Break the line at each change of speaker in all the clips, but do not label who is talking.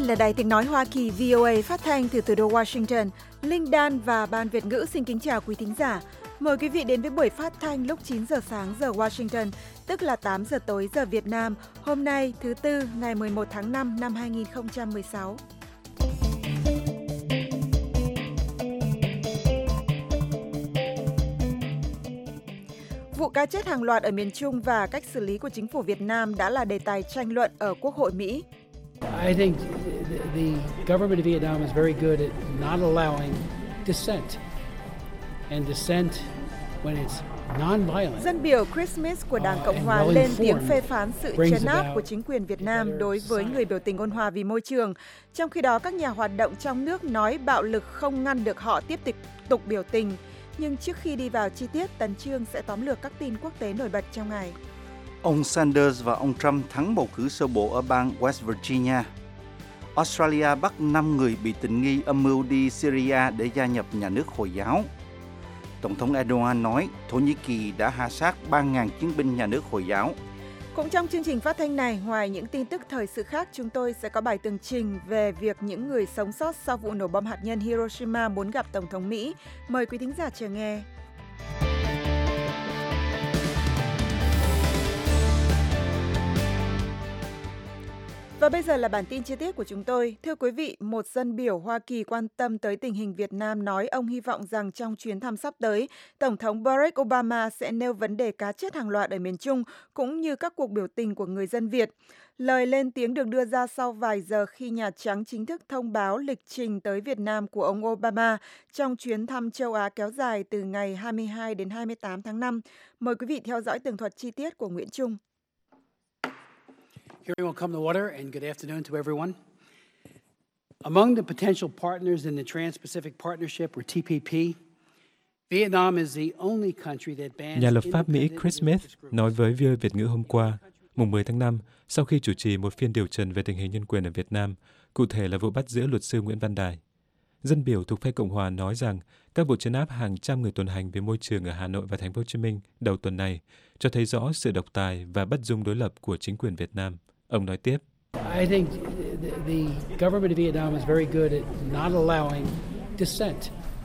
là Đài Tiếng Nói Hoa Kỳ VOA phát thanh từ thủ đô Washington. Linh Dan và Ban Việt ngữ xin kính chào quý thính giả. Mời quý vị đến với buổi phát thanh lúc 9 giờ sáng giờ Washington, tức là 8 giờ tối giờ Việt Nam, hôm nay thứ Tư ngày 11 tháng 5 năm 2016. Vụ cá chết hàng loạt ở miền Trung và cách xử lý của chính phủ Việt Nam đã là đề tài tranh luận ở Quốc hội Mỹ.
I think the government of Vietnam is very good at not allowing dissent. And dissent when it's non-violent.
Dân biểu Chris Smith của Đảng Cộng hòa lên tiếng phê phán sự trấn áp của chính quyền Việt Nam đối với người biểu tình ôn hòa vì môi trường. Trong khi đó, các nhà hoạt động trong nước nói bạo lực không ngăn được họ tiếp tục biểu tình. Nhưng trước khi đi vào chi tiết, Tấn Chương sẽ tóm lược các tin quốc tế nổi bật trong ngày.
Ông Sanders và ông Trump thắng bầu cử sơ bộ ở bang West Virginia. Australia bắt 5 người bị tình nghi âm mưu đi Syria để gia nhập nhà nước Hồi giáo. Tổng thống Erdogan nói Thổ Nhĩ Kỳ đã hạ sát 3.000 chiến binh nhà nước Hồi giáo.
Cũng trong chương trình phát thanh này, ngoài những tin tức thời sự khác, chúng tôi sẽ có bài tường trình về việc những người sống sót sau vụ nổ bom hạt nhân Hiroshima muốn gặp Tổng thống Mỹ. Mời quý thính giả chờ nghe. Và bây giờ là bản tin chi tiết của chúng tôi. Thưa quý vị, một dân biểu Hoa Kỳ quan tâm tới tình hình Việt Nam nói ông hy vọng rằng trong chuyến thăm sắp tới, Tổng thống Barack Obama sẽ nêu vấn đề cá chết hàng loạt ở miền Trung cũng như các cuộc biểu tình của người dân Việt. Lời lên tiếng được đưa ra sau vài giờ khi Nhà Trắng chính thức thông báo lịch trình tới Việt Nam của ông Obama trong chuyến thăm châu Á kéo dài từ ngày 22 đến 28 tháng 5. Mời quý vị theo dõi tường thuật chi tiết của Nguyễn Trung.
Hearing will come to order, and good afternoon to everyone. Among the potential partners in the Trans-Pacific Partnership, or TPP, Vietnam is the only country that bans.
Nhà lập pháp Mỹ Chris Smith nói với VOA Việt ngữ hôm qua, mùng 10 tháng 5, sau khi chủ trì một phiên điều trần về tình hình nhân quyền ở Việt Nam, cụ thể là vụ bắt giữ luật sư Nguyễn Văn Đài. Dân biểu thuộc phe Cộng hòa nói rằng các vụ trấn áp hàng trăm người tuần hành về môi trường ở Hà Nội và Thành phố Hồ Chí Minh đầu tuần này cho thấy rõ sự độc tài và bất dung đối lập của chính quyền Việt Nam. Ông nói tiếp.
I think the government of Vietnam is very good at not allowing dissent.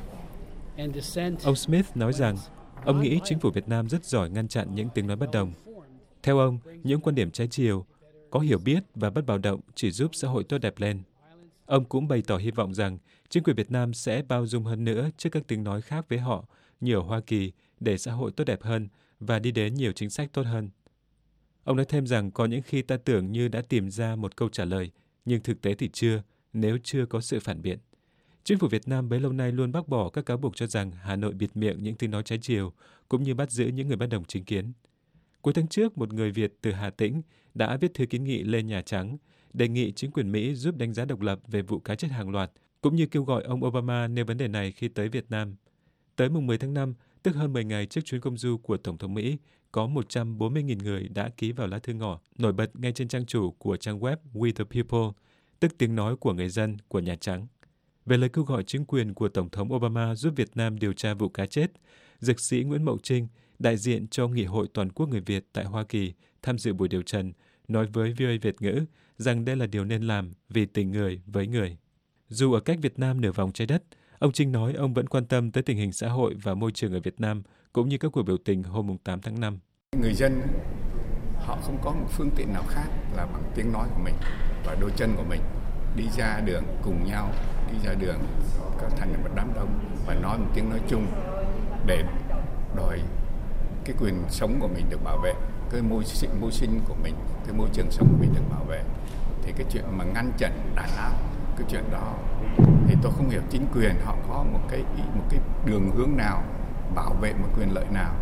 And dissent.
Ông Smith nói rằng ông nghĩ chính phủ Việt Nam rất giỏi ngăn chặn những tiếng nói bất đồng. Theo ông, những quan điểm trái chiều, có hiểu biết và bất bạo động chỉ giúp xã hội tốt đẹp lên. Ông cũng bày tỏ hy vọng rằng chính quyền Việt Nam sẽ bao dung hơn nữa trước các tiếng nói khác với họ như ở Hoa Kỳ để xã hội tốt đẹp hơn và đi đến nhiều chính sách tốt hơn. Ông nói thêm rằng có những khi ta tưởng như đã tìm ra một câu trả lời, nhưng thực tế thì chưa, nếu chưa có sự phản biện. Chính phủ Việt Nam bấy lâu nay luôn bác bỏ các cáo buộc cho rằng Hà Nội bịt miệng những tiếng nói trái chiều, cũng như bắt giữ những người bất đồng chính kiến. Cuối tháng trước, một người Việt từ Hà Tĩnh đã viết thư kiến nghị lên Nhà Trắng, đề nghị chính quyền Mỹ giúp đánh giá độc lập về vụ cá chết hàng loạt, cũng như kêu gọi ông Obama nêu vấn đề này khi tới Việt Nam. Tới mùng 10 tháng 5, tức hơn 10 ngày trước chuyến công du của Tổng thống Mỹ, có 140.000 người đã ký vào lá thư ngỏ nổi bật ngay trên trang chủ của trang web We the People, tức tiếng nói của người dân của Nhà Trắng. Về lời kêu gọi chính quyền của Tổng thống Obama giúp Việt Nam điều tra vụ cá chết, dược sĩ Nguyễn Mậu Trinh, đại diện cho Nghị hội Toàn quốc người Việt tại Hoa Kỳ, tham dự buổi điều trần, nói với VOA Việt ngữ rằng đây là điều nên làm vì tình người với người. Dù ở cách Việt Nam nửa vòng trái đất, ông Trinh nói ông vẫn quan tâm tới tình hình xã hội và môi trường ở Việt Nam, cũng như các cuộc biểu tình hôm 8 tháng 5.
Người dân họ không có một phương tiện nào khác là bằng tiếng nói của mình và đôi chân của mình, đi ra đường cùng nhau, đi ra đường có thành một đám đông và nói một tiếng nói chung để đòi cái quyền sống của mình được bảo vệ, cái môi sinh của mình, cái môi trường sống của mình được bảo vệ. Thì cái chuyện mà ngăn chặn đàn áp, cái chuyện đó thì tôi không hiểu chính quyền họ có một cái đường hướng nào bảo vệ một quyền lợi nào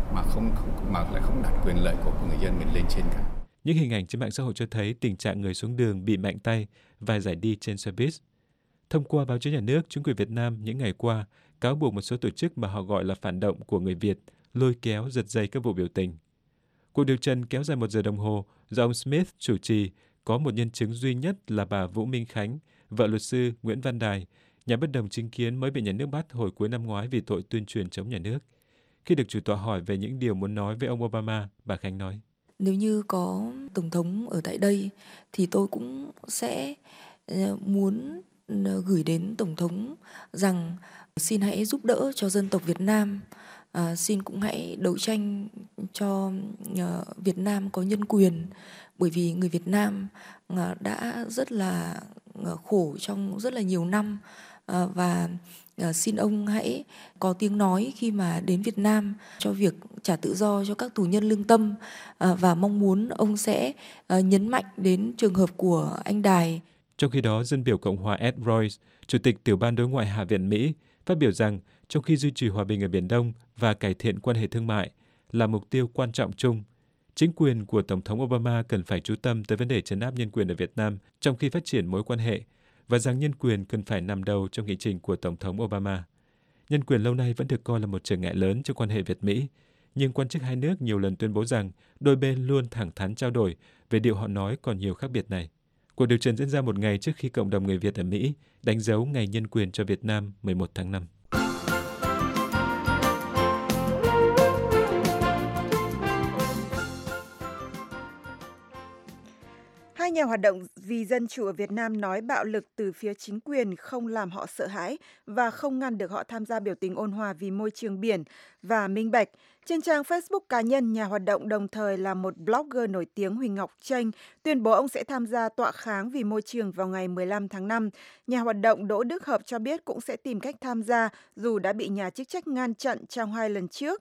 mà lại không đặt quyền lợi của người dân mình lên trên cả.
Những hình ảnh trên mạng xã hội cho thấy tình trạng người xuống đường bị mạnh tay và giải đi trên xe buýt. Thông qua báo chí nhà nước, chính quyền Việt Nam những ngày qua cáo buộc một số tổ chức mà họ gọi là phản động của người Việt lôi kéo giật dây các vụ biểu tình. Cuộc điều trần kéo dài 1 giờ đồng hồ do ông Smith chủ trì, có một nhân chứng duy nhất là bà Vũ Minh Khánh, vợ luật sư Nguyễn Văn Đài, nhà bất đồng chính kiến mới bị nhà nước bắt hồi cuối năm ngoái vì tội tuyên truyền chống nhà nước. Khi được chủ tọa hỏi về những điều muốn nói với ông Obama, bà Khánh nói:
Nếu như có Tổng thống ở tại đây thì tôi cũng sẽ muốn gửi đến Tổng thống rằng xin hãy giúp đỡ cho dân tộc Việt Nam, xin cũng hãy đấu tranh cho Việt Nam có nhân quyền, bởi vì người Việt Nam đã rất là khổ trong rất là nhiều năm, và xin ông hãy có tiếng nói khi mà đến Việt Nam cho việc trả tự do cho các tù nhân lương tâm, và mong muốn ông sẽ nhấn mạnh đến trường hợp của anh Đài.
Trong khi đó, dân biểu Cộng hòa Ed Royce, Chủ tịch Tiểu ban Đối ngoại Hạ viện Mỹ, phát biểu rằng trong khi duy trì hòa bình ở Biển Đông và cải thiện quan hệ thương mại là mục tiêu quan trọng chung, chính quyền của Tổng thống Obama cần phải chú tâm tới vấn đề trấn áp nhân quyền ở Việt Nam trong khi phát triển mối quan hệ, và rằng nhân quyền cần phải nằm đầu trong nghị trình của Tổng thống Obama. Nhân quyền lâu nay vẫn được coi là một trở ngại lớn trong quan hệ Việt-Mỹ, nhưng quan chức hai nước nhiều lần tuyên bố rằng đôi bên luôn thẳng thắn trao đổi về điều họ nói còn nhiều khác biệt này. Cuộc điều trần diễn ra một ngày trước khi cộng đồng người Việt ở Mỹ đánh dấu Ngày Nhân quyền cho Việt Nam 11 tháng 5.
Hai nhà hoạt động vì dân chủ ở Việt Nam nói bạo lực từ phía chính quyền không làm họ sợ hãi và không ngăn được họ tham gia biểu tình ôn hòa vì môi trường biển và minh bạch. Trên trang Facebook cá nhân, nhà hoạt động đồng thời là một blogger nổi tiếng Huỳnh Ngọc Chênh tuyên bố ông sẽ tham gia tọa kháng vì môi trường vào ngày 15 tháng 5. Nhà hoạt động Đỗ Đức Hợp cho biết cũng sẽ tìm cách tham gia dù đã bị nhà chức trách ngăn chặn trong 2 lần trước,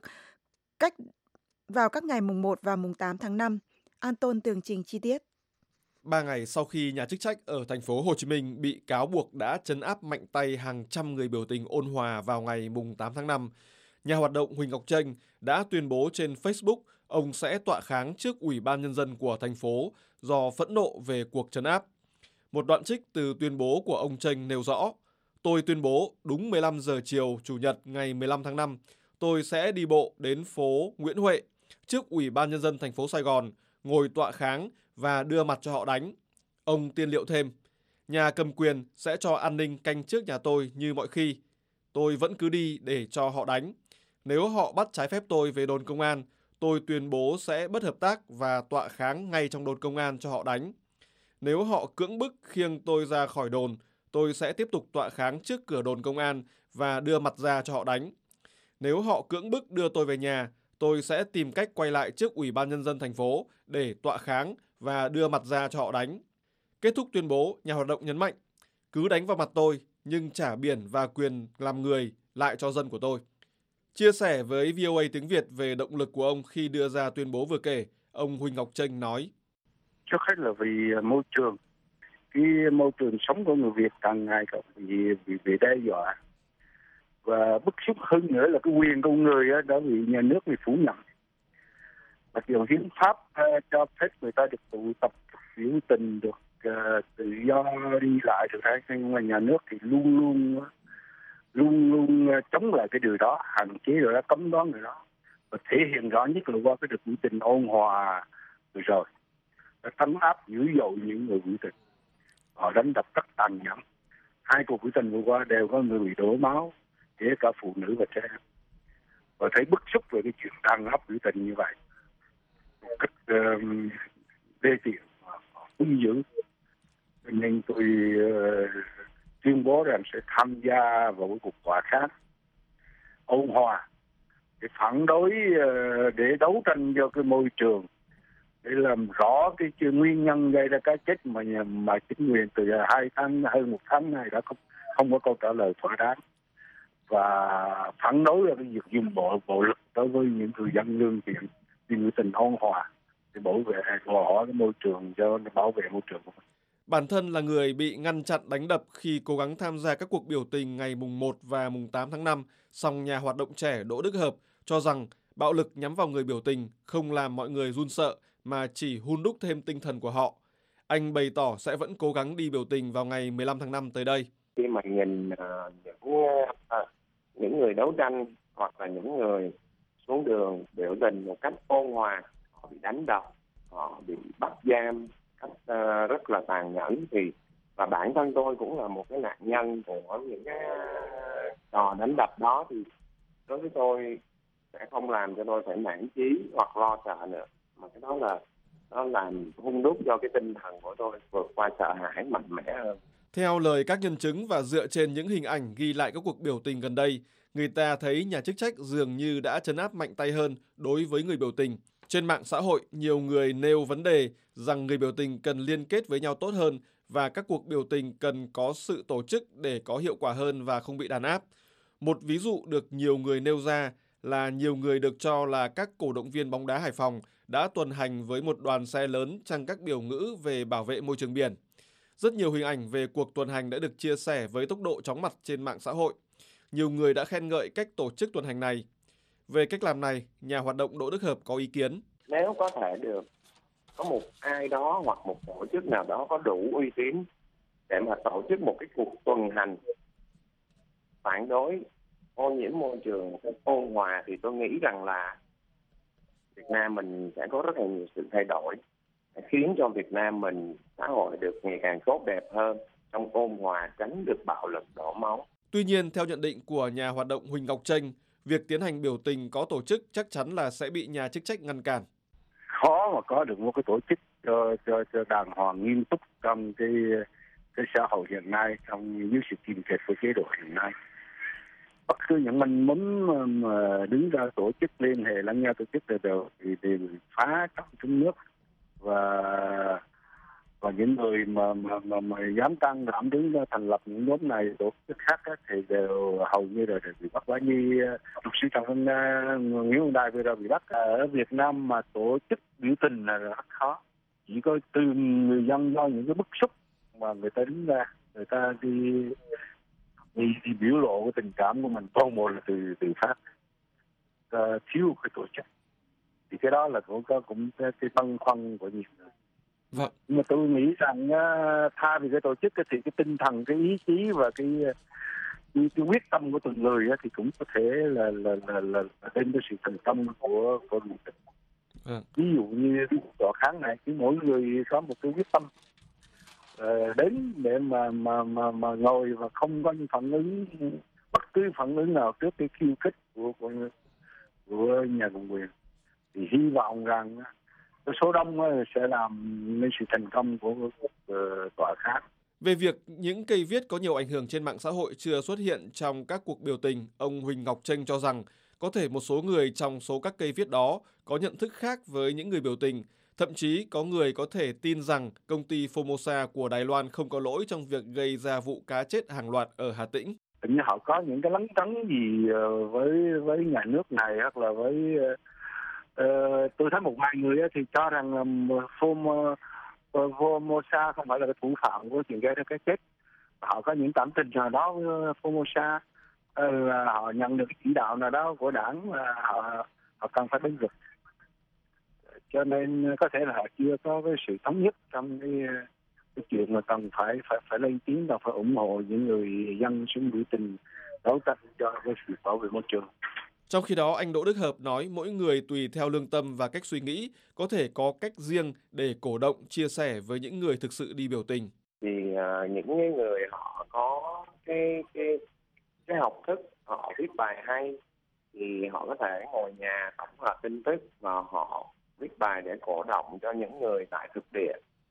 vào các ngày mùng 1 và mùng 8 tháng 5. An Tôn tường trình chi tiết.
3 ngày sau khi nhà chức trách ở thành phố Hồ Chí Minh bị cáo buộc đã trấn áp mạnh tay hàng trăm người biểu tình ôn hòa vào ngày mùng 8 tháng 5, nhà hoạt động Huỳnh Ngọc Chênh đã tuyên bố trên Facebook ông sẽ tọa kháng trước Ủy ban Nhân dân của thành phố do phẫn nộ về cuộc trấn áp. Một đoạn trích từ tuyên bố của ông Chênh nêu rõ: "Tôi tuyên bố đúng 15 giờ chiều Chủ nhật ngày 15 tháng 5, tôi sẽ đi bộ đến phố Nguyễn Huệ trước Ủy ban Nhân dân thành phố Sài Gòn, ngồi tọa kháng và đưa mặt cho họ đánh." Ông tiên liệu thêm: "Nhà cầm quyền sẽ cho an ninh canh trước nhà tôi như mọi khi. Tôi vẫn cứ đi để cho họ đánh. Nếu họ bắt trái phép tôi về đồn công an, tôi tuyên bố sẽ bất hợp tác và tọa kháng ngay trong đồn công an cho họ đánh. Nếu họ cưỡng bức khiêng tôi ra khỏi đồn, tôi sẽ tiếp tục tọa kháng trước cửa đồn công an và đưa mặt ra cho họ đánh. Nếu họ cưỡng bức đưa tôi về nhà, tôi sẽ tìm cách quay lại trước Ủy ban Nhân dân thành phố để tọa kháng và đưa mặt ra cho họ đánh." Kết thúc tuyên bố, nhà hoạt động nhấn mạnh: "Cứ đánh vào mặt tôi, nhưng trả biển và quyền làm người lại cho dân của tôi." Chia sẻ với VOA tiếng Việt về động lực của ông khi đưa ra tuyên bố vừa kể, ông Huỳnh Ngọc Chênh nói:
"Trước hết là vì môi trường. Cái môi trường sống của người Việt càng ngày càng bị đe dọa. Và bức xúc hơn nữa là cái quyền con người đã bị nhà nước phủ nhận. Mặc dù hiến pháp cho phép người ta được tụ tập, biểu tình, được tự do đi lại được hay, nhưng mà nhà nước thì luôn luôn chống lại cái điều đó, hạn chế rồi đó, cấm đoán người đó. Và thể hiện rõ nhất là qua cái được biểu tình ôn hòa rồi đã trấn áp dữ dội những người biểu tình. Họ đánh đập rất tàn nhẫn. 2 cuộc biểu tình vừa qua đều có người bị đổ máu, kể cả phụ nữ và trẻ em. Và thấy bức xúc về cái chuyện đàn áp biểu tình như vậy, một cách đê tiện, hung dữ. Nên tôi tuyên bố rằng sẽ tham gia vào cái cuộc tọa kháng ôn hòa để phản đối, để đấu tranh cho cái môi trường, để làm rõ cái nguyên nhân gây ra cái chết mà chính quyền từ hơn 1 tháng này đã không có câu trả lời thỏa đáng, và phản đối là cái việc dùng bạo lực đối với những người dân lương thiện đi biểu tình ôn hòa để bảo vệ cái môi trường, cho bảo vệ môi trường của mình."
Bản thân là người bị ngăn chặn đánh đập khi cố gắng tham gia các cuộc biểu tình ngày mùng 1 và mùng 8 tháng 5, song nhà hoạt động trẻ Đỗ Đức Hợp cho rằng bạo lực nhắm vào người biểu tình không làm mọi người run sợ mà chỉ hun đúc thêm tinh thần của họ. Anh bày tỏ sẽ vẫn cố gắng đi biểu tình vào ngày 15 tháng 5 tới đây.
Khi mà nhìn những người đấu tranh hoặc là những người xuống đường biểu tình một cách ôn hòa, họ bị đánh đập, họ bị bắt giam cách rất là tàn nhẫn, và bản thân tôi cũng là một cái nạn nhân của những cái trò đánh đập đó, thì đối với tôi sẽ không làm cho tôi phải nản chí hoặc lo sợ nữa, mà cái đó là nó làm hung đúc cho cái tinh thần của tôi vượt qua sợ hãi mạnh mẽ hơn.
Theo lời các nhân chứng và dựa trên những hình ảnh ghi lại các cuộc biểu tình gần đây, người ta thấy nhà chức trách dường như đã trấn áp mạnh tay hơn đối với người biểu tình. Trên mạng xã hội, nhiều người nêu vấn đề rằng người biểu tình cần liên kết với nhau tốt hơn và các cuộc biểu tình cần có sự tổ chức để có hiệu quả hơn và không bị đàn áp. Một ví dụ được nhiều người nêu ra là nhiều người được cho là các cổ động viên bóng đá Hải Phòng đã tuần hành với một đoàn xe lớn trong các biểu ngữ về bảo vệ môi trường biển. Rất nhiều hình ảnh về cuộc tuần hành đã được chia sẻ với tốc độ chóng mặt trên mạng xã hội. Nhiều người đã khen ngợi cách tổ chức tuần hành này. Về cách làm này, nhà hoạt động Đỗ Đức Hợp có ý kiến.
Nếu có thể được có một ai đó hoặc một tổ chức nào đó có đủ uy tín để mà tổ chức một cái cuộc tuần hành phản đối ô nhiễm môi trường một cách ôn hòa, thì tôi nghĩ rằng là Việt Nam mình sẽ có rất là nhiều sự thay đổi, khiến cho Việt Nam mình xã hội được ngày càng tốt đẹp hơn, trong ôn hòa, tránh được bạo lực đổ máu.
Tuy nhiên, theo nhận định của nhà hoạt động Huỳnh Ngọc Chênh, việc tiến hành biểu tình có tổ chức chắc chắn là sẽ bị nhà chức trách ngăn cản.
Khó mà có được một cái tổ chức cho đàng hoàng nghiêm túc trong cái xã hội hiện nay, trong những sự kiềm kẹp của chế độ hiện nay. Bất cứ những manh mún mà đứng ra tổ chức liên hệ lẫn nhau tổ chức đều phá trong trúng nước, và những người mà dám can đảm đứng ra thành lập những nhóm này tổ chức khác thì đều hầu như là bị bắt. Quả như luật sư Trần Nguyễn Văn Đài vừa rồi bị bắt. Ở Việt Nam mà tổ chức biểu tình là rất khó, chỉ có từ người dân do những cái bức xúc mà người ta đứng ra, người ta đi biểu lộ cái tình cảm của mình, toàn bộ là từ phát, thiếu cái tổ chức. Thì cái đó là cũng cái băn khoăn của nhiều người.
Vâng.
Nhưng mà tôi nghĩ rằng thay vì cái tổ chức thì cái tinh thần, cái ý chí và cái quyết tâm của từng người thì cũng có thể là đem tới sự thành công của người ta. Ví dụ như tòa kháng này, cứ mỗi người có một cái quyết tâm đến để mà ngồi và không có những phản ứng, bất cứ phản ứng nào trước cái khiêu khích của nhà cầm quyền, thì hy vọng rằng cái số đông sẽ làm nên sự thành công của tòa kháng.
Về việc những cây viết có nhiều ảnh hưởng trên mạng xã hội chưa xuất hiện trong các cuộc biểu tình, ông Huỳnh Ngọc Chênh cho rằng có thể một số người trong số các cây viết đó có nhận thức khác với những người biểu tình. Thậm chí có người có thể tin rằng công ty Formosa của Đài Loan không có lỗi trong việc gây ra vụ cá chết hàng loạt ở Hà Tĩnh.
Hình như họ có những cái lấn cấn gì với nhà nước này, hoặc là với tôi thấy một vài người thì cho rằng Formosa không phải là cái thủ phạm của chuyện gây ra cái chết. Họ có những cảm tình nào đó với Formosa, họ nhận được cái chỉ đạo nào đó của đảng và họ cần phải đánh vực. Cho nên có thể là họ chưa có cái sự thống nhất trong cái chuyện mà cần phải lên tiếng và phải ủng hộ những người dân xuống biểu tình đấu tranh cho cái sự bảo vệ môi trường.
Trong khi đó, anh Đỗ Đức Hợp nói mỗi người tùy theo lương tâm và cách suy nghĩ có thể có cách riêng để cổ động, chia sẻ với những người thực sự đi biểu tình.
Thì những người họ có cái học thức, họ viết bài hay, thì họ có thể ngồi nhà tổng hợp tin tức và họ viết bài để cổ động cho những người tại thực địa.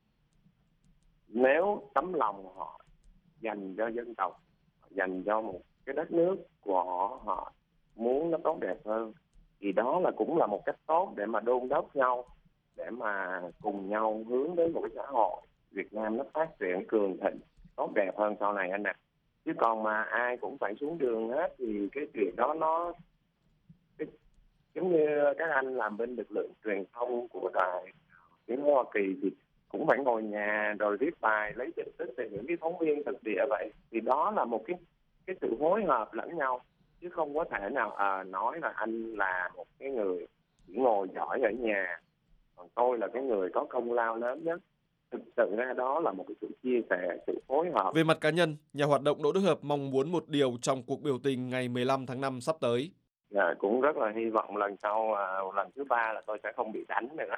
Nếu tấm lòng họ dành cho dân tộc, dành cho một cái đất nước của họ muốn nó tốt đẹp hơn, thì đó cũng là một cách tốt để mà đôn đốc nhau, để mà cùng nhau hướng đến một cái xã hội Việt Nam nó phát triển cường thịnh, tốt đẹp hơn sau này anh ạ. Chứ còn mà ai cũng phải xuống đường hết thì cái chuyện đó nó giống như các anh làm bên lực lượng truyền thông của Đài Tiếng Hoa Kỳ thì cũng phải ngồi nhà rồi viết bài lấy tin tức từ những cái phóng viên thực địa vậy. Thì đó là một cái sự phối hợp lẫn nhau, chứ không có thể nào nói là anh là một cái người chỉ ngồi giỏi ở nhà, còn tôi là cái người có công lao lớn nhất. Thực sự ra đó là một cái sự chia sẻ, sự phối hợp.
Về mặt cá nhân, nhà hoạt động Đỗ Đức Hợp mong muốn một điều trong cuộc biểu tình ngày 15 tháng 5 sắp tới.
Cũng rất là hy vọng lần sau, lần thứ 3 là tôi sẽ không bị đánh nữa.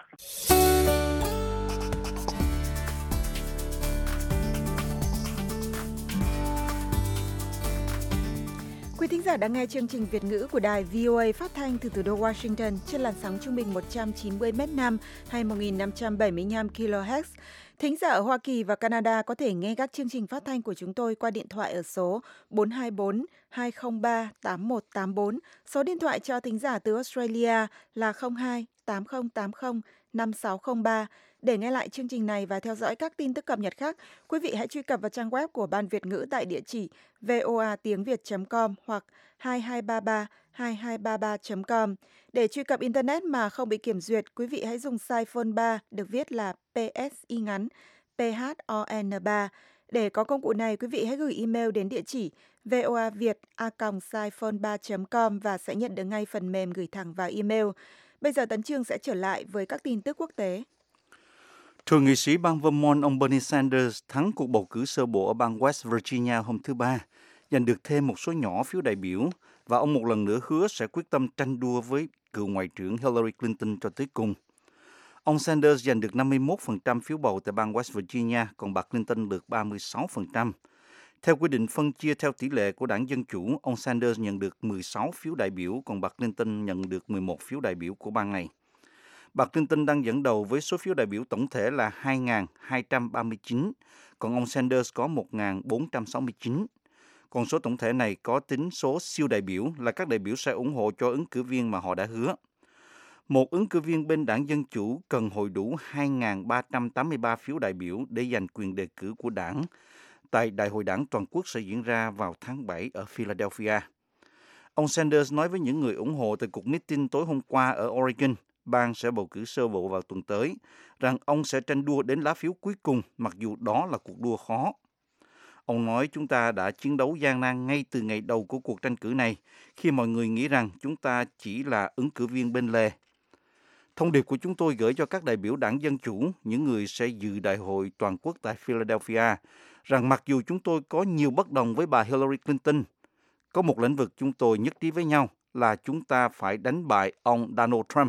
Quý thính giả đang nghe chương trình Việt ngữ của đài VOA phát thanh từ thủ đô Washington trên làn sóng trung bình 190 m/s hay 1575 kHz. Thính giả ở Hoa Kỳ và Canada có thể nghe các chương trình phát thanh của chúng tôi qua điện thoại ở số 424 203 8184. Số điện thoại cho thính giả từ Australia là 02 8080 5603. Để nghe lại chương trình này và theo dõi các tin tức cập nhật khác, quý vị hãy truy cập vào trang web của Ban Việt ngữ tại địa chỉ voatiengviet.com hoặc 22332233.com. Để truy cập Internet mà không bị kiểm duyệt, quý vị hãy dùng size phone 3 được viết là PSI ngắn, PHON3. Để có công cụ này, quý vị hãy gửi email đến địa chỉ voaviet@siphone3.com và sẽ nhận được ngay phần mềm gửi thẳng vào email. Bây giờ Tấn Chương sẽ trở lại với các tin tức quốc tế.
Thượng nghị sĩ bang Vermont ông Bernie Sanders thắng cuộc bầu cử sơ bộ ở bang West Virginia hôm thứ Ba, giành được thêm một số nhỏ phiếu đại biểu và ông một lần nữa hứa sẽ quyết tâm tranh đua với cựu Ngoại trưởng Hillary Clinton cho tới cùng. Ông Sanders giành được 51% phiếu bầu tại bang West Virginia, còn bà Clinton được 36%. Theo quy định phân chia theo tỷ lệ của Đảng Dân Chủ, ông Sanders nhận được 16 phiếu đại biểu, còn bà Clinton nhận được 11 phiếu đại biểu của bang này. Bà Clinton đang dẫn đầu với số phiếu đại biểu tổng thể là 2.239, còn ông Sanders có 1.469. Con số tổng thể này có tính số siêu đại biểu là các đại biểu sẽ ủng hộ cho ứng cử viên mà họ đã hứa. Một ứng cử viên bên Đảng Dân Chủ cần hội đủ 2.383 phiếu đại biểu để giành quyền đề cử của đảng tại Đại hội Đảng Toàn quốc sẽ diễn ra vào tháng 7 ở Philadelphia. Ông Sanders nói với những người ủng hộ tại cuộc meeting tối hôm qua ở Oregon, bang sẽ bầu cử sơ bộ vào tuần tới, rằng ông sẽ tranh đua đến lá phiếu cuối cùng, mặc dù đó là cuộc đua khó. Ông nói chúng ta đã chiến đấu gian nan ngay từ ngày đầu của cuộc tranh cử này, khi mọi người nghĩ rằng chúng ta chỉ là ứng cử viên bên lề. Thông điệp của chúng tôi gửi cho các đại biểu Đảng Dân Chủ, những người sẽ dự đại hội toàn quốc tại Philadelphia, rằng mặc dù chúng tôi có nhiều bất đồng với bà Hillary Clinton, có một lĩnh vực chúng tôi nhất trí với nhau là chúng ta phải đánh bại ông Donald Trump.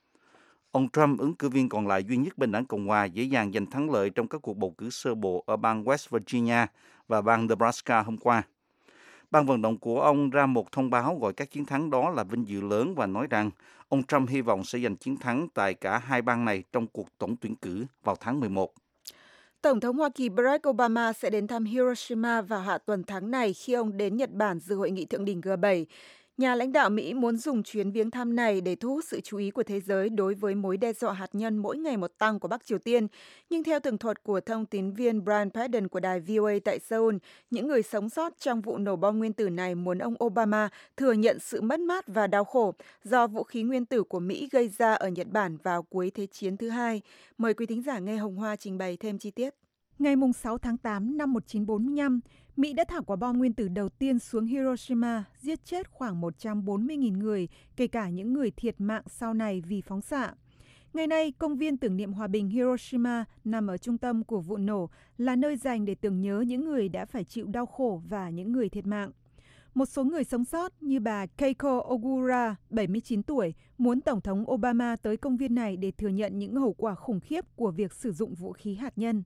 Ông Trump, ứng cử viên còn lại duy nhất bên Đảng Cộng hòa, dễ dàng giành thắng lợi trong các cuộc bầu cử sơ bộ ở bang West Virginia và bang Nebraska hôm qua. Ban vận động của ông ra một thông báo gọi các chiến thắng đó là vinh dự lớn và nói rằng ông Trump hy vọng sẽ giành chiến thắng tại cả hai bang này trong cuộc tổng tuyển cử vào tháng 11.
Tổng thống Hoa Kỳ Barack Obama sẽ đến thăm Hiroshima vào hạ tuần tháng này khi ông đến Nhật Bản dự hội nghị thượng đỉnh G7. Nhà lãnh đạo Mỹ muốn dùng chuyến viếng thăm này để thu hút sự chú ý của thế giới đối với mối đe dọa hạt nhân mỗi ngày một tăng của Bắc Triều Tiên. Nhưng theo tường thuật của thông tín viên Brian Padden của đài VOA tại Seoul, những người sống sót trong vụ nổ bom nguyên tử này muốn ông Obama thừa nhận sự mất mát và đau khổ do vũ khí nguyên tử của Mỹ gây ra ở Nhật Bản vào cuối Thế chiến thứ hai. Mời quý thính giả nghe Hồng Hoa trình bày thêm chi tiết. Ngày 6 tháng 8 năm 1945, Mỹ đã thả quả bom nguyên tử đầu tiên xuống Hiroshima, giết chết khoảng 140.000 người, kể cả những người thiệt mạng sau này vì phóng xạ. Ngày nay, công viên tưởng niệm hòa bình Hiroshima nằm ở trung tâm của vụ nổ, là nơi dành để tưởng nhớ những người đã phải chịu đau khổ và những người thiệt mạng. Một số người sống sót như bà Keiko Ogura, 79 tuổi, muốn Tổng thống Obama tới công viên này để thừa nhận những hậu quả khủng khiếp của việc sử dụng vũ khí hạt nhân.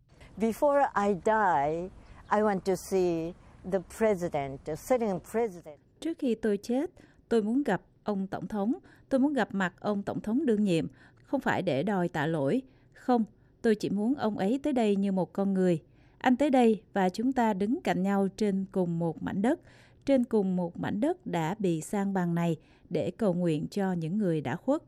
Before I die, I want to see the president, the sitting president.
Trước khi tôi chết, tôi muốn gặp ông tổng thống. Tôi muốn gặp mặt ông tổng thống đương nhiệm, không phải để đòi tạ lỗi. Không, tôi chỉ muốn ông ấy tới đây như một con người. Anh tới đây và chúng ta đứng cạnh nhau trên cùng một mảnh đất, trên cùng một mảnh đất đã bị san bằng này để cầu nguyện cho những người đã khuất.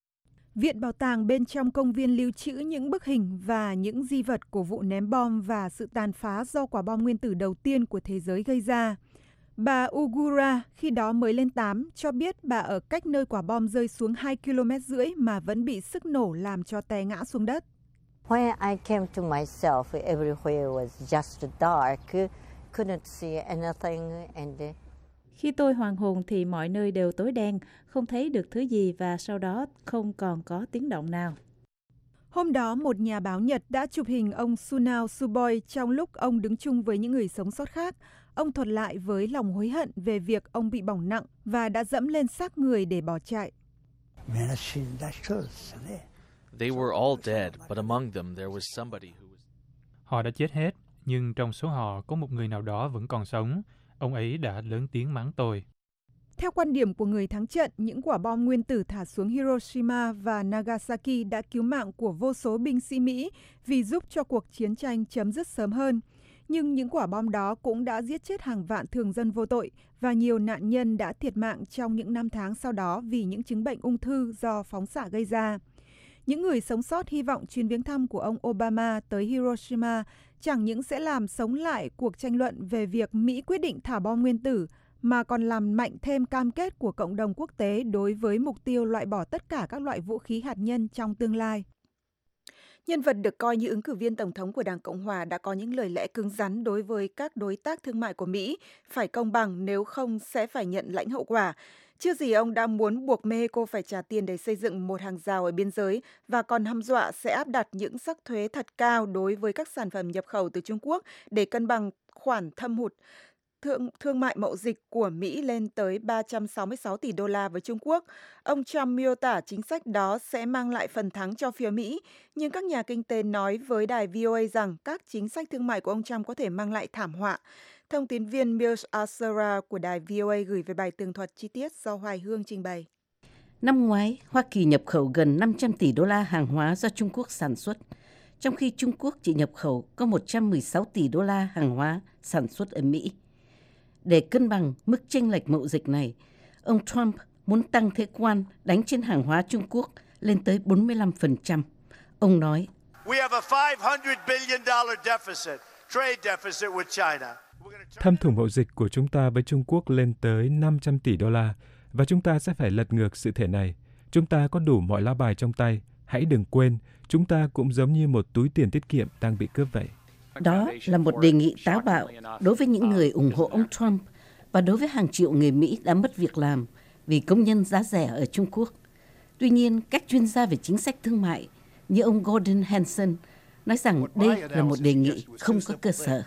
Viện bảo tàng bên trong công viên lưu trữ những bức hình và những di vật của vụ ném bom và sự tàn phá do quả bom nguyên tử đầu tiên của thế giới gây ra. Bà Ogura, khi đó mới lên 8, cho biết bà ở cách nơi quả bom rơi xuống 2,5 km mà vẫn bị sức nổ làm cho té ngã xuống đất.
When I came to myself, everywhere was just dark, couldn't see anything and
Khi tôi hoàn hồn thì mọi nơi đều tối đen, không thấy được thứ gì và sau đó không còn có tiếng động nào.
Hôm đó, một nhà báo Nhật đã chụp hình ông Sunao Suboi trong lúc ông đứng chung với những người sống sót khác. Ông thuật lại với lòng hối hận về việc ông bị bỏng nặng và đã dẫm lên xác người để bỏ chạy.
They were all dead, but among them there was somebody who was...
Họ đã chết hết, nhưng trong số họ có một người nào đó vẫn còn sống. Ông ấy đã lớn tiếng mắng tôi.
Theo quan điểm của người thắng trận, những quả bom nguyên tử thả xuống Hiroshima và Nagasaki đã cứu mạng của vô số binh sĩ Mỹ vì giúp cho cuộc chiến tranh chấm dứt sớm hơn. Nhưng những quả bom đó cũng đã giết chết hàng vạn thường dân vô tội và nhiều nạn nhân đã thiệt mạng trong những năm tháng sau đó vì những chứng bệnh ung thư do phóng xạ gây ra. Những người sống sót hy vọng chuyến viếng thăm của ông Obama tới Hiroshima chẳng những sẽ làm sống lại cuộc tranh luận về việc Mỹ quyết định thả bom nguyên tử, mà còn làm mạnh thêm cam kết của cộng đồng quốc tế đối với mục tiêu loại bỏ tất cả các loại vũ khí hạt nhân trong tương lai. Nhân vật được coi như ứng cử viên tổng thống của Đảng Cộng Hòa đã có những lời lẽ cứng rắn đối với các đối tác thương mại của Mỹ, phải công bằng nếu không sẽ phải nhận lãnh hậu quả. Chưa gì ông đã muốn buộc Mexico phải trả tiền để xây dựng một hàng rào ở biên giới và còn hăm dọa sẽ áp đặt những sắc thuế thật cao đối với các sản phẩm nhập khẩu từ Trung Quốc để cân bằng khoản thâm hụt thương mại mậu dịch của Mỹ lên tới 366 tỷ đô la với Trung Quốc. Ông Trump miêu tả chính sách đó sẽ mang lại phần thắng cho phía Mỹ, nhưng các nhà kinh tế nói với đài VOA rằng các chính sách thương mại của ông Trump có thể mang lại thảm họa. Thông tín viên Mills Asera của đài VOA gửi về bài tường thuật chi tiết do Hoài Hương trình bày.
Năm ngoái, Hoa Kỳ nhập khẩu gần 500 tỷ đô la hàng hóa do Trung Quốc sản xuất, trong khi Trung Quốc chỉ nhập khẩu có 116 tỷ đô la hàng hóa sản xuất ở Mỹ. Để cân bằng mức chênh lệch mậu dịch này, ông Trump muốn tăng thuế quan đánh trên hàng hóa Trung Quốc lên tới 45%. Ông nói,
thâm thủng mậu dịch của chúng ta với Trung Quốc lên tới 500 tỷ đô la và chúng ta sẽ phải lật ngược sự thể này. Chúng ta có đủ mọi lá bài trong tay. Hãy đừng quên, chúng ta cũng giống như một túi tiền tiết kiệm đang bị cướp vậy.
Đó là một đề nghị táo bạo đối với những người ủng hộ ông Trump và đối với hàng triệu người Mỹ đã mất việc làm vì công nhân giá rẻ ở Trung Quốc. Tuy nhiên, các chuyên gia về chính sách thương mại như ông Gordon Hanson nói rằng đây là một đề nghị không có cơ sở.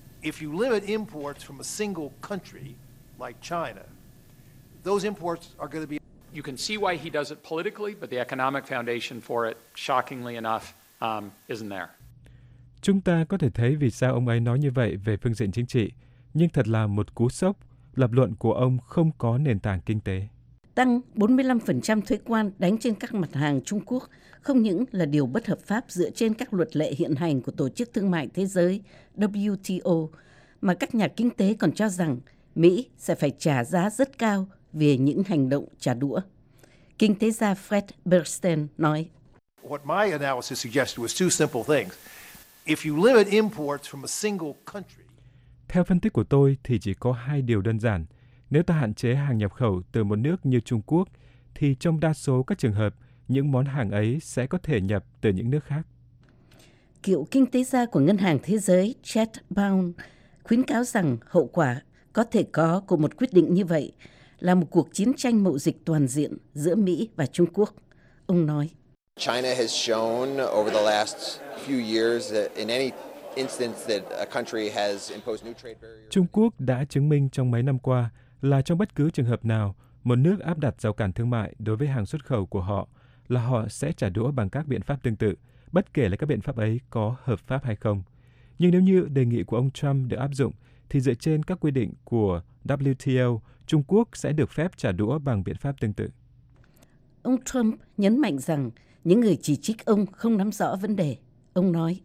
You can see why he does it politically, but the economic foundation for it, shockingly enough, isn't there.
Chúng ta có thể thấy vì sao ông ấy nói như vậy về phương diện chính trị, nhưng thật là một cú sốc, lập luận của ông không có nền tảng kinh tế.
Tăng 45% thuế quan đánh trên các mặt hàng Trung Quốc không những là điều bất hợp pháp dựa trên các luật lệ hiện hành của Tổ chức Thương mại Thế giới WTO, mà các nhà kinh tế còn cho rằng Mỹ sẽ phải trả giá rất cao về những hành động trả đũa. Kinh tế gia Fred Bernstein nói,
What my analysis suggested was two simple things. If you limit imports from a single country.
Theo phân tích của tôi thì chỉ có hai điều đơn giản. Nếu ta hạn chế hàng nhập khẩu từ một nước như Trung Quốc, thì trong đa số các trường hợp, những món hàng ấy sẽ có thể nhập từ những nước khác.
Cựu kinh tế gia của Ngân hàng Thế giới Chet Brown khuyến cáo rằng hậu quả có thể có của một quyết định như vậy là một cuộc chiến tranh mậu dịch toàn diện giữa Mỹ và Trung Quốc. Ông nói,
China has shown over the last few years that in any instance that a country has imposed new trade barriers.
Trung Quốc đã chứng minh trong mấy năm qua là trong bất cứ trường hợp nào một nước áp đặt rào cản thương mại đối với hàng xuất khẩu của họ là họ sẽ trả đũa bằng các biện pháp tương tự, bất kể là các biện pháp ấy có hợp pháp hay không. Nhưng nếu như đề nghị của ông Trump được áp dụng, thì dựa trên các quy định của WTO, Trung Quốc sẽ được phép trả đũa bằng biện pháp tương tự.
Ông Trump nhấn mạnh rằng những người chỉ trích ông không nắm rõ vấn đề. Ông nói,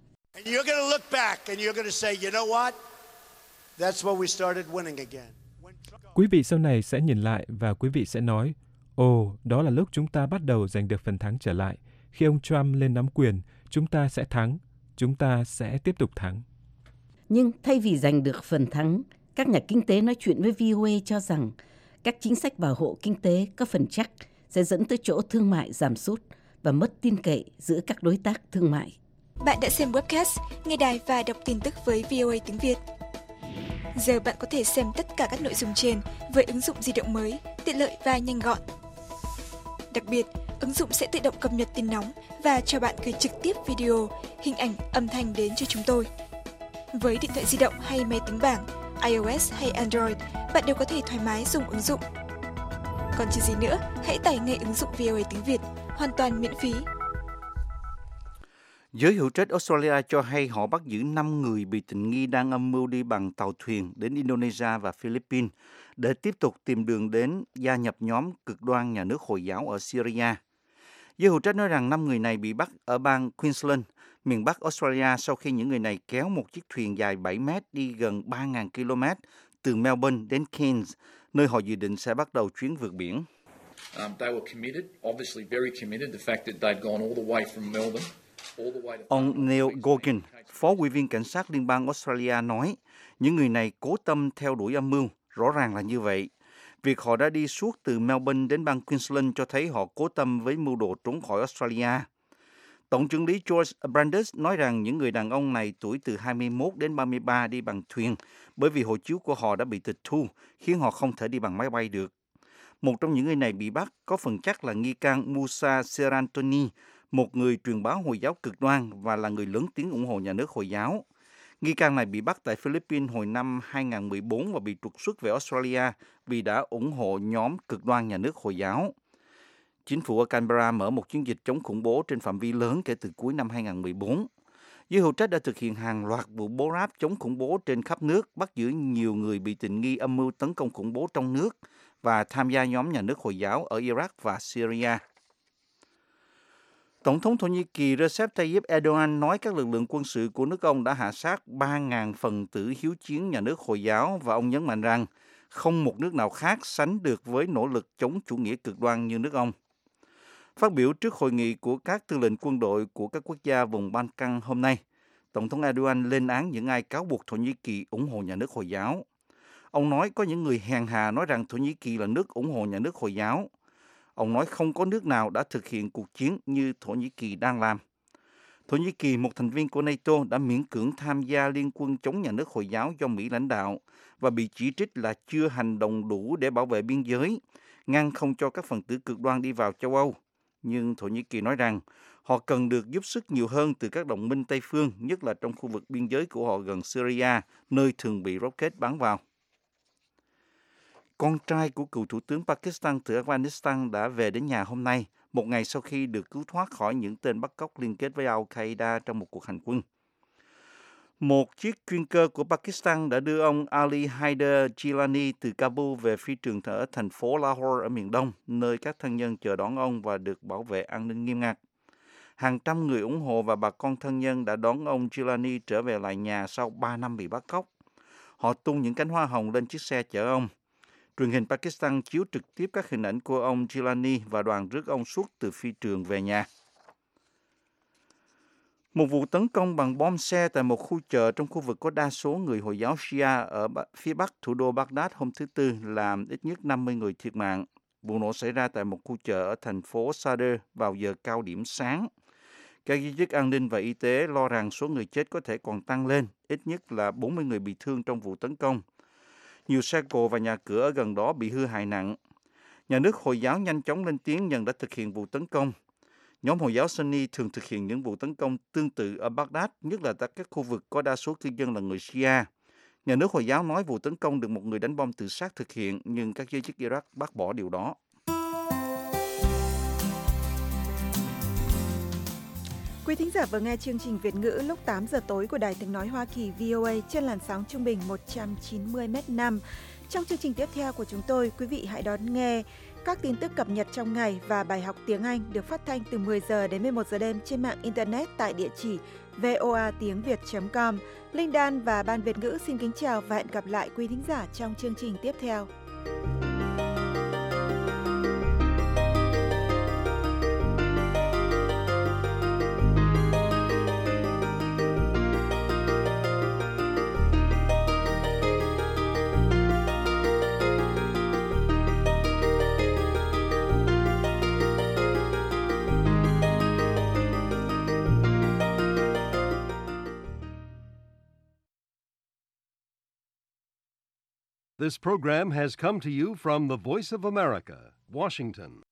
quý vị sau này sẽ nhìn lại và quý vị sẽ nói, ồ, đó là lúc chúng ta bắt đầu giành được phần thắng trở lại. Khi ông Trump lên nắm quyền, chúng ta sẽ thắng. Chúng ta sẽ tiếp tục thắng.
Nhưng thay vì giành được phần thắng, các nhà kinh tế nói chuyện với VOA cho rằng các chính sách bảo hộ kinh tế có phần chắc sẽ dẫn tới chỗ thương mại giảm sút và mất tin cậy giữa các đối tác thương mại.
Bạn đã xem webcast, nghe đài và đọc tin tức với VOA tiếng Việt. Giờ bạn có thể xem tất cả các nội dung trên với ứng dụng di động mới, tiện lợi và nhanh gọn. Đặc biệt, ứng dụng sẽ tự động cập nhật tin nóng và cho bạn gửi trực tiếp video, hình ảnh, âm thanh đến cho chúng tôi. Với điện thoại di động hay máy tính bảng, iOS hay Android, bạn đều có thể thoải mái dùng ứng dụng. Còn chờ gì nữa, hãy tải ngay ứng dụng VOA tiếng Việt, hoàn toàn miễn phí.
Giới hữu trách Australia cho hay họ bắt giữ 5 người bị tình nghi đang âm mưu đi bằng tàu thuyền đến Indonesia và Philippines để tiếp tục tìm đường đến gia nhập nhóm cực đoan nhà nước Hồi giáo ở Syria. Giới hữu trách nói rằng 5 người này bị bắt ở bang Queensland, miền Bắc Australia sau khi những người này kéo một chiếc thuyền dài 7 mét đi gần 3.000 km từ Melbourne đến Cairns, nơi họ dự định sẽ bắt đầu chuyến vượt biển.
They were committed, obviously very committed. The fact that they'd gone all the way from Melbourne.
Ông Neil Gorgon, Phó Ủy viên Cảnh sát Liên bang Australia nói, những người này cố tâm theo đuổi âm mưu, rõ ràng là như vậy. Việc họ đã đi suốt từ Melbourne đến bang Queensland cho thấy họ cố tâm với mưu đồ trốn khỏi Australia. Tổng trưởng lý George Brandis nói rằng những người đàn ông này tuổi từ 21 đến 33 đi bằng thuyền bởi vì hộ chiếu của họ đã bị tịch thu, khiến họ không thể đi bằng máy bay được. Một trong những người này bị bắt có phần chắc là nghi can Musa Serantoni, một người truyền bá Hồi giáo cực đoan và là người lớn tiếng ủng hộ nhà nước Hồi giáo. Nghi can này bị bắt tại Philippines hồi năm 2014 và bị trục xuất về Australia vì đã ủng hộ nhóm cực đoan nhà nước Hồi giáo. Chính phủ ở Canberra mở một chiến dịch chống khủng bố trên phạm vi lớn kể từ cuối năm 2014. Giới hữu trách đã thực hiện hàng loạt vụ bố ráp chống khủng bố trên khắp nước, bắt giữ nhiều người bị tình nghi âm mưu tấn công khủng bố trong nước và tham gia nhóm nhà nước Hồi giáo ở Iraq và Syria. Tổng thống Thổ Nhĩ Kỳ Recep Tayyip Erdogan nói các lực lượng quân sự của nước ông đã hạ sát 3.000 phần tử hiếu chiến nhà nước Hồi giáo và ông nhấn mạnh rằng không một nước nào khác sánh được với nỗ lực chống chủ nghĩa cực đoan như nước ông. Phát biểu trước hội nghị của các tư lệnh quân đội của các quốc gia vùng Balkan hôm nay, Tổng thống Erdogan lên án những ai cáo buộc Thổ Nhĩ Kỳ ủng hộ nhà nước Hồi giáo. Ông nói có những người hèn hà nói rằng Thổ Nhĩ Kỳ là nước ủng hộ nhà nước Hồi giáo. Ông nói không có nước nào đã thực hiện cuộc chiến như Thổ Nhĩ Kỳ đang làm. Thổ Nhĩ Kỳ, một thành viên của NATO, đã miễn cưỡng tham gia liên quân chống nhà nước Hồi giáo do Mỹ lãnh đạo và bị chỉ trích là chưa hành động đủ để bảo vệ biên giới, ngăn không cho các phần tử cực đoan đi vào châu Âu. Nhưng Thổ Nhĩ Kỳ nói rằng họ cần được giúp sức nhiều hơn từ các đồng minh Tây phương, nhất là trong khu vực biên giới của họ gần Syria, nơi thường bị rocket bắn vào. Con trai của cựu thủ tướng Pakistan từ Afghanistan đã về đến nhà hôm nay, một ngày sau khi được cứu thoát khỏi những tên bắt cóc liên kết với Al-Qaeda trong một cuộc hành quân. Một chiếc chuyên cơ của Pakistan đã đưa ông Ali Haider Jilani từ Kabul về phi trường ở thành phố Lahore ở miền Đông, nơi các thân nhân chờ đón ông và được bảo vệ an ninh nghiêm ngặt. Hàng trăm người ủng hộ và bà con thân nhân đã đón ông Jilani trở về lại nhà sau 3 năm bị bắt cóc. Họ tung những cánh hoa hồng lên chiếc xe chở ông. Truyền hình Pakistan chiếu trực tiếp các hình ảnh của ông Jilani và đoàn rước ông suốt từ phi trường về nhà. Một vụ tấn công bằng bom xe tại một khu chợ trong khu vực có đa số người Hồi giáo Shia ở phía bắc thủ đô Baghdad hôm thứ Tư làm ít nhất 50 người thiệt mạng. Vụ nổ xảy ra tại một khu chợ ở thành phố Sadr vào giờ cao điểm sáng. Các giới chức an ninh và y tế lo rằng số người chết có thể còn tăng lên, ít nhất là 40 người bị thương trong vụ tấn công. Nhiều xe cộ và nhà cửa ở gần đó bị hư hại nặng. Nhà nước Hồi giáo nhanh chóng lên tiếng nhận đã thực hiện vụ tấn công. Nhóm Hồi giáo Sunni thường thực hiện những vụ tấn công tương tự ở Baghdad, nhất là tại các khu vực có đa số cư dân là người Shia. Nhà nước Hồi giáo nói vụ tấn công được một người đánh bom tự sát thực hiện, nhưng các giới chức Iraq bác bỏ điều đó.
Quý thính giả vừa nghe chương trình Việt ngữ lúc 8 giờ tối của Đài Tiếng nói Hoa Kỳ VOA trên làn sóng trung bình 190 m/5. Trong chương trình tiếp theo của chúng tôi, quý vị hãy đón nghe các tin tức cập nhật trong ngày và bài học tiếng Anh được phát thanh từ 10 giờ đến 11 giờ đêm trên mạng Internet tại địa chỉ voatiengviet.com. Linh Dan và Ban Việt ngữ xin kính chào và hẹn gặp lại quý thính giả trong chương trình tiếp theo.
This program has come to you from the Voice of America, Washington.